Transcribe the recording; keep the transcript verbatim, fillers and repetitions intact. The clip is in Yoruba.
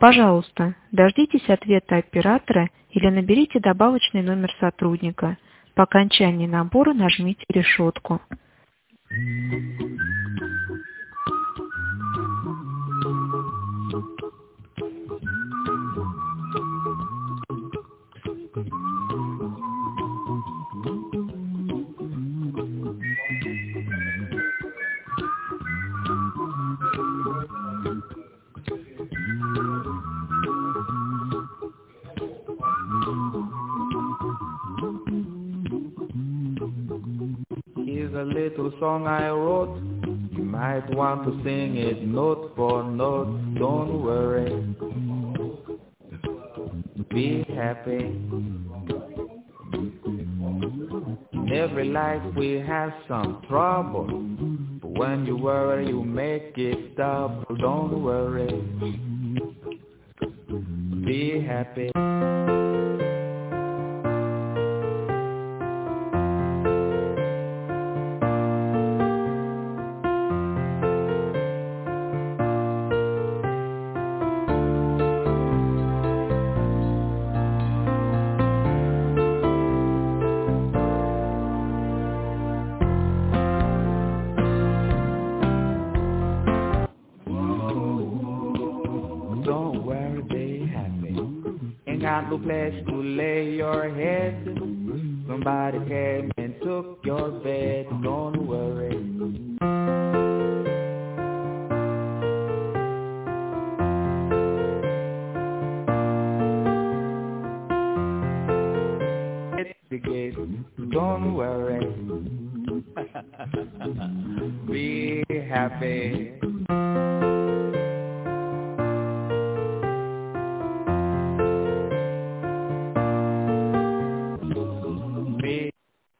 Пожалуйста, дождитесь ответа оператора или наберите добавочный номер сотрудника. По окончании набора нажмите решетку. Here's a little song I wrote. You might want to sing it note for note. Don't worry. Be happy. In every life we have some trouble. But when you worry, you make it double. Don't worry. Be happy. Don't worry, be happy. Ain't got no place to lay your head. Somebody came and took your bed. Don't worry. It's the gate. Don't worry. Be happy.